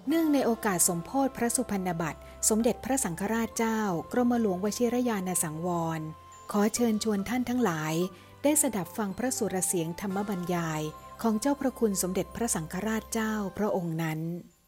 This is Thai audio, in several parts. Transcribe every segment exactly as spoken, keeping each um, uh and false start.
เนื่องในโอกาสสมโภชพระสุพรรณบัตรสมเด็จพระสังฆราชเจ้ากรมหลวงวชิรยานสังวรขอเชิญชวนท่านทั้งหลายได้สดับฟังพระสุรเสียงธรรมบรรยายของเจ้าพระคุณสมเด็จพระสังฆราชเจ้าพระองค์นั้น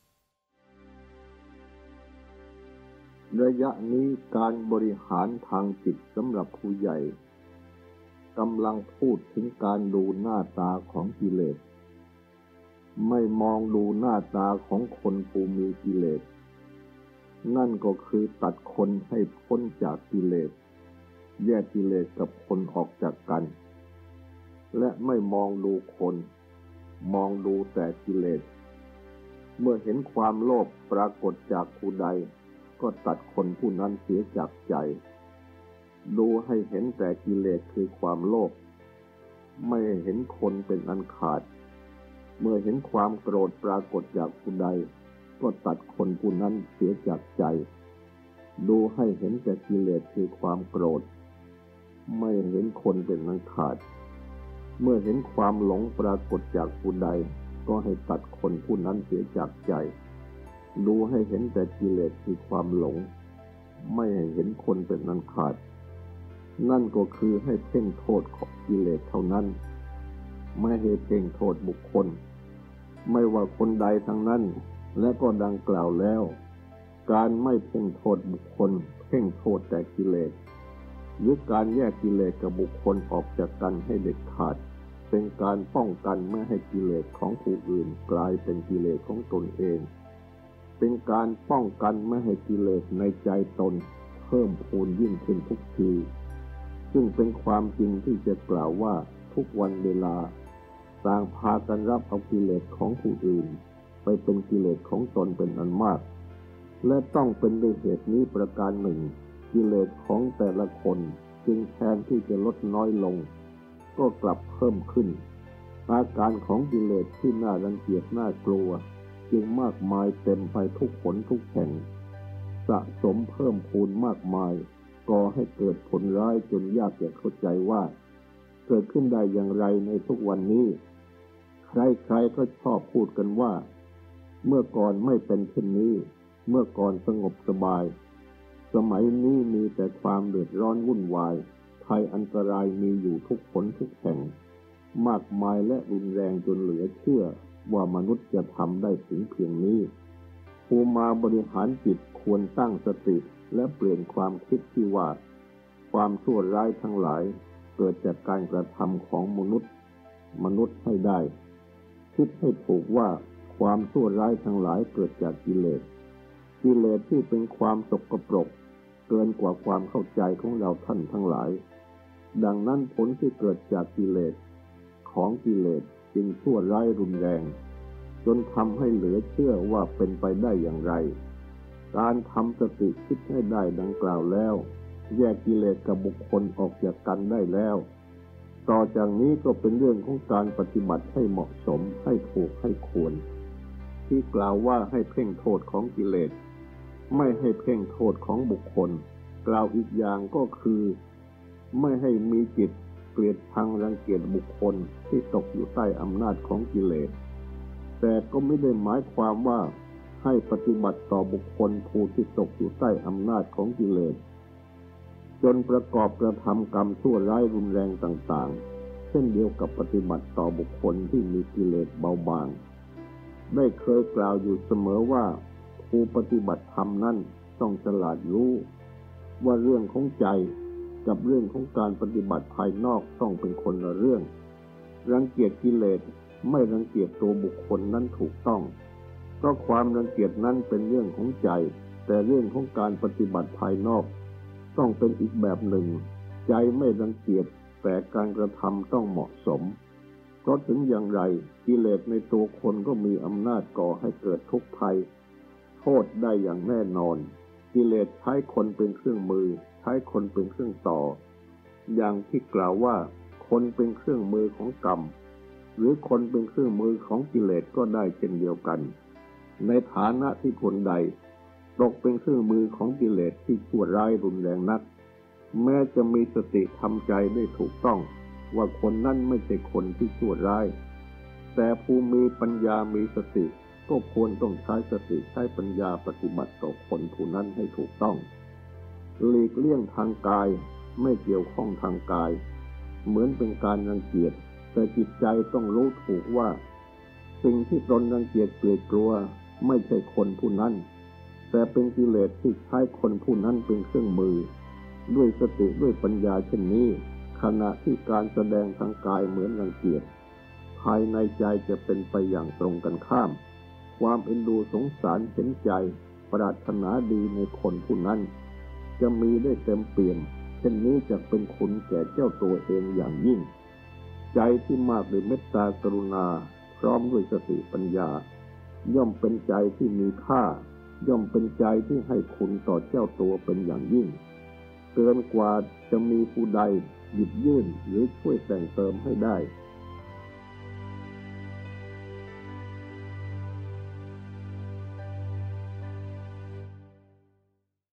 ระยะนี้การบริหารทางจิตสำหรับผู้ใหญ่กำลังพูดถึงการดูหน้าตาของกิเลสไม่มองดูหน้าตาของคนผู้มีกิเลสนั่นก็คือตัดคนให้พ้นจากกิเลสแยกกิเลสกับคนออกจากกันและไม่มองดูคนมองดูแต่กิเลสเมื่อเห็นความโลภปรากฏจากผู้ใดก็ตัดคนผู้นั้นเสียจากใจดูให้เห็นแต่กิเลสคือความโลภไม่เห็นคนเป็นอันขาดเมื่อเห็นความโกรธปรากฏจากผู้ใดก็ตัดคนผู้นั้นเสียจากใจดูให้เห็นแต่กิเลสคือความโกรธไม่เห็นคนเป็นอันขาดเมื่อเห็นความหลงปรากฏจากผู้ใดก็ให้ตัดคนผู้นั้นเสียจากใจดูให้เห็นแต่กิเลสคือความหลงไม่ให้เห็นคนเป็นอันขาดนั่นก็คือให้เพ่งโทษของกิเลสเท่านั้นไม่ให้เพ่งโทษบุคคลไม่ว่าคนใดทั้งนั้นและก็ดังกล่าวแล้วการไม่เพ่งโทษบุคคลเพ่งโทษแต่กิเลสหรือการแยกกิเลสกับบุคคลออกจากกันให้เด็ดขาดเป็นการป้องกันไม่ให้กิเลสของผู้อื่นกลายเป็นกิเลสของตนเองเป็นการป้องกันไม่ให้กิเลสในใจตนเพิ่มพูนยิ่งขึ้นทุกทีซึ่งเป็นความจริงที่จะกล่าวว่าทุกวันเวลาต่างพากันรับเอากิเลสของผู้อื่นไปเป็นกิเลสของตนเป็นอันมากและต้องเป็นด้วยเหตุนี้ประการหนึ่งกิเลสของแต่ละคนจึงแทนที่จะลดน้อยลงก็กลับเพิ่มขึ้นอาการของกิเลสที่น่ารังเกียจน่ากลัวจึงมากมายเต็มไปทุกหนทุกแห่งสะสมเพิ่มพูนมากมายก่อให้เกิดผลร้ายจนยากจะเข้าใจว่าเกิดขึ้นได้อย่างไรในทุกวันนี้ใครๆก็ชอบพูดกันว่าเมื่อก่อนไม่เป็นเช่นนี้เมื่อก่อนสงบสบายสมัยนี้มีแต่ความเดือดร้อนวุ่นวายภัยอันตรายมีอยู่ทุกหนทุกแห่งมากมายและรุนแรงจนเหลือเชื่อว่ามนุษย์จะทำได้ถึงเพียงนี้ผู้มาบริหารจิตควรตั้งสติและเปลี่ยนความคิดที่ว่าความชั่วร้ายทั้งหลายเกิดจากการกระทำของมนุษย์มนุษย์ให้ได้คิดให้ถูกว่าความชั่วร้ายทั้งหลายเกิดจากกิเลสกิเลสที่เป็นความสกปรกเกินกว่าความเข้าใจของเราท่านทั้งหลายดังนั้นผลที่เกิดจากกิเลสของกิเลสจึงชั่วร้ายรุนแรงจนทำให้เหลือเชื่อว่าเป็นไปได้อย่างไรการทำสติคิดให้ได้ดังกล่าวแล้วแยกกิเลสกับบุคคลออกจากกันได้แล้วต่อจากนี้ก็เป็นเรื่องของการปฏิบัติให้เหมาะสมให้ถูกให้ควรที่กล่าวว่าให้เพ่งโทษของกิเลสไม่ให้เพ่งโทษของบุคคลกล่าวอีกอย่างก็คือไม่ให้มีจิตเกลียดชังรังเกียจบุคคลที่ตกอยู่ใต้อำนาจของกิเลสแต่ก็ไม่ได้หมายความว่าให้ปฏิบัติต่อบุคคลผู้ที่ตกอยู่ใต้อำนาจของกิเลสจนประกอบกระทำกรรมชั่วร้ายรุนแรงต่างๆเช่นเดียวกับปฏิบัติต่อบุคคลที่มีกิเลสเบาบางได้เคยกล่าวอยู่เสมอว่าผู้ปฏิบัติธรรมนั้นต้องฉลาดรู้ว่าเรื่องของใจกับเรื่องของการปฏิบัติภายนอกต้องเป็นคนละเรื่องรังเกียจกิเลสไม่รังเกียจตัวบุคคลนั้นถูกต้องเพราะความรังเกียจนั้นเป็นเรื่องของใจแต่เรื่องของการปฏิบัติภายนอกต้องเป็นอีกแบบหนึ่งใจไม่รังเกียจแต่การกระทำต้องเหมาะสมเพราะถึงอย่างไรกิเลสในตัวคนก็มีอำนาจก่อให้เกิดทุกข์ภัยโทษได้อย่างแน่นอนกิเลสใช้คนเป็นเครื่องมือใช้คนเป็นเครื่องต่ออย่างที่กล่าวว่าคนเป็นเครื่องมือของกรรมหรือคนเป็นเครื่องมือของกิเลสก็ได้เช่นเดียวกันในฐานะที่คนใดตกเป็นเครื่องมือของกิเลสที่ชั่วร้ายรุนแรงนักแม้จะมีสติทำใจได้ถูกต้องว่าคนนั้นไม่ใช่คนที่ชั่วร้ายแต่ผู้มีปัญญามีสติก็ควรต้องใช้สติใช้ปัญญาปฏิบัติต่อคนผู้นั้นให้ถูกต้องหลีกเลี่ยงทางกายไม่เกี่ยวข้องทางกายเหมือนเป็นการรังเกียจแต่จิตใจต้องรู้ถูกว่าสิ่งที่ตนรังเกียจเกลียดกลัวไม่ใช่คนผู้นั้นแต่เป็นกิเลสที่ใช้คนผู้นั้นเป็นเครื่องมือด้วยสติด้วยปัญญาเช่นนี้ขณะที่การแสดงทางกายเหมือนรังเกียจภายในใจจะเป็นไปอย่างตรงกันข้ามความเอ็นดูสงสารเห็นใจปรารถนาดีในคนผู้นั้นจะมีได้เต็มเปี่ยมเช่นนี้จะเป็นคุณแก่เจ้าตัวเองอย่างยิ่งใจที่มากด้วยเมตตากรุณาพร้อมด้วยสติปัญญาย่อมเป็นใจที่มีค่าย่อมเป็นใจที่ให้คุณต่อเจ้าตัวเป็นอย่างยิ่งเกินกว่าจะมีผู้ใดหยิบยื่นหรือช่วยแต่งเติมให้ได้